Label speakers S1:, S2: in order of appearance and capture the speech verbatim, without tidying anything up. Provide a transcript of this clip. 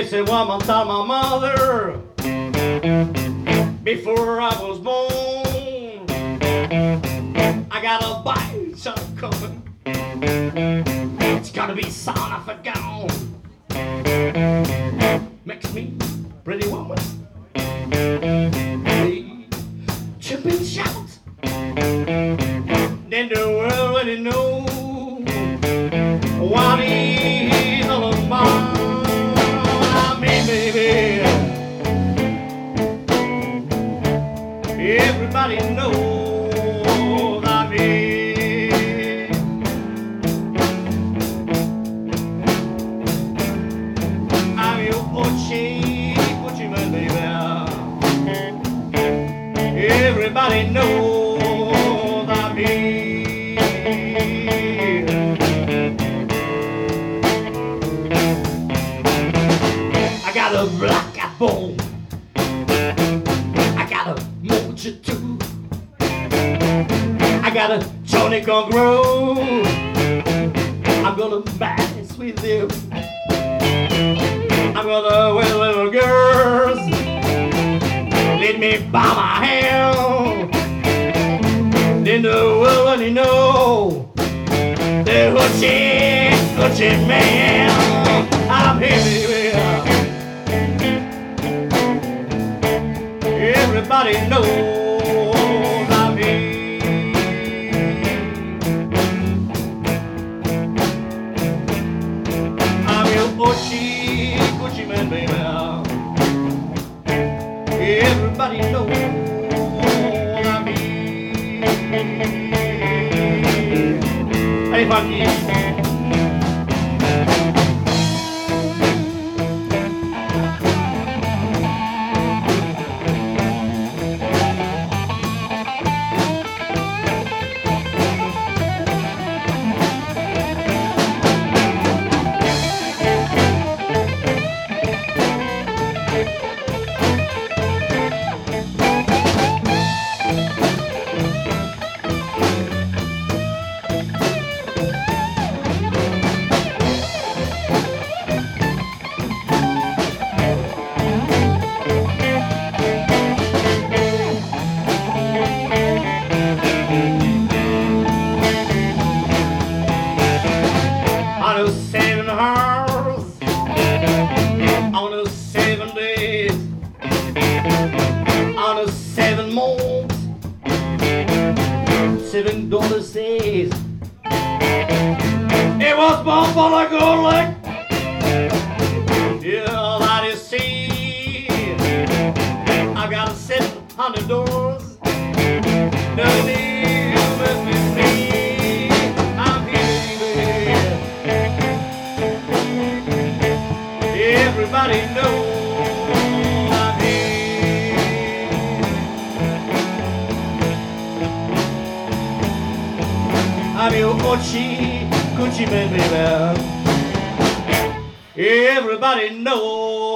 S1: This is what I tell my mother before I was born. I got a bite coming. It's gonna be son of a gun. Makes me pretty woman. They chip and shout. Then the world already know what he's all about. I mean, baby, everybody knows I mean. I'm your Ochi, Ochi man, baby. Everybody knows I mean. I got a black apple. I got a mocha too. I got a Johnny Gangrel. I'm gonna mess with you. I'm gonna with little girls. Let me buy my hair. Then the world already know the hoochie, hoochie man. I'm here, baby. Everybody knows I'm here. I'm your hoochie, hoochie man, baby. Everybody knows I'm here. Hey, funky. On those seven hours, on those seven days, on those seven months, seven dollars says it was born for the good luck. Yeah, that you see, I got seven hundred doors. No need to mess with me. I'm here, everybody knows I'm here. I'm your Ochi, Gucci man, baby. Everybody knows